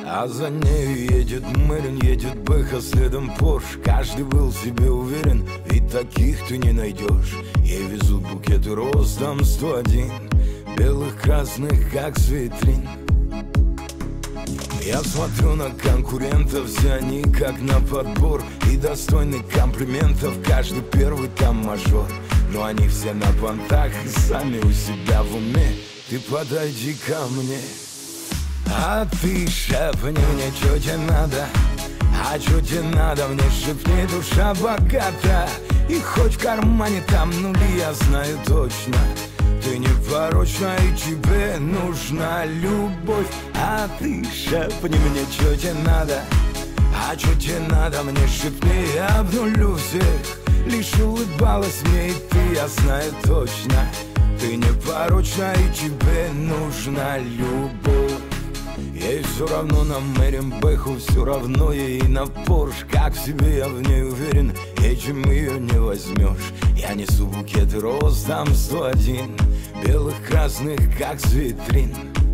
А за нею едет Мэрин, едет Бэха, следом Порш. Каждый был в себе уверен, ведь таких ты не найдешь. Ей везут букеты роз, там 101, белых, красных, как с витрин. Я смотрю на конкурентов, все они как на подбор, и достойны комплиментов, каждый первый там мажор. Но они все на понтах и сами у себя в уме. Ты подойди ко мне, а ты шепни мне, что тебе надо. А что тебе надо, мне шепни, душа богата. И хоть в кармане там нули, я знаю точно, ты непорочна и тебе нужна любовь. А ты шепни мне, что тебе надо. А что тебе надо, мне шепни, я обнулю всех. Лишь улыбалась мне и ты, я знаю точно, ты непорочна и тебе нужна любовь. Ей все равно на Мэрин Бэху, все равно ей на Порш. Как в себе я в ней уверен, этим ее не возьмешь. Я несу букеты роз, там 101, белых, красных, как с витрин.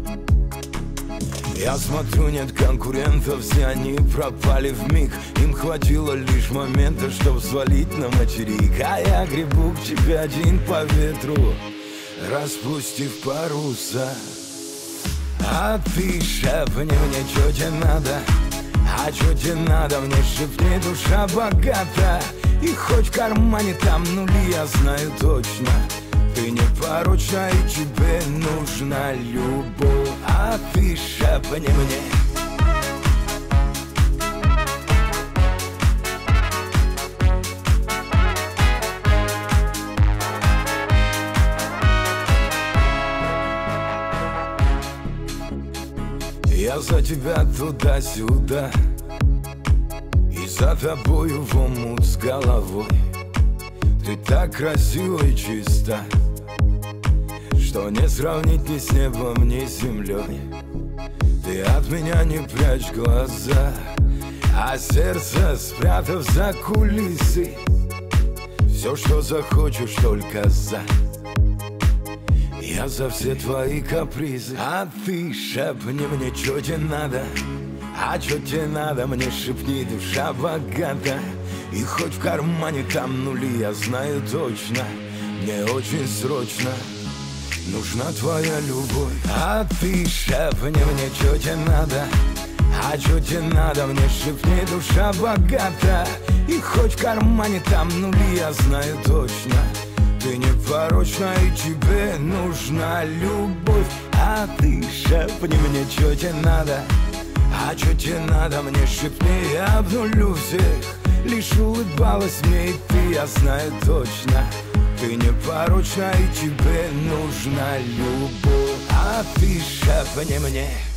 Я смотрю, нет конкурентов, все они пропали вмиг. Им хватило лишь момента, чтоб свалить на материк. А я гребу к тебе один по ветру, распустив паруса. А ты шепни мне, что тебе надо. А что тебе надо, мне шепни, душа богата. И хоть в кармане там нули, я знаю точно, ты непорочна и тебе нужна любовь. А ты шепни мне. Я за тебя туда-сюда, и за тобою в омут с головой. Ты так красива и чиста, что не сравнить ни с небом, ни с землей. Ты от меня не прячь глаза, а сердце спрятав за кулисы. Все, что захочешь, только за. Я за все твои капризы. А ты шепни мне, что тебе надо. А что тебе надо, мне шепни, душа богата. И хоть в кармане там нули, я знаю точно, мне очень срочно нужна твоя любовь. А ты шепни мне, что тебе надо. А что тебе надо, мне шепни, душа богата. И хоть в кармане там нули, я знаю точно, ты непорочна и тебе нужна любовь. А ты шепни мне, что тебе надо. А что тебе надо, мне шепни, я обнулю всех. Лишь улыбалась мне и ты, я знаю точно, ты непорочна и тебе нужна любовь. А ты шепни мне.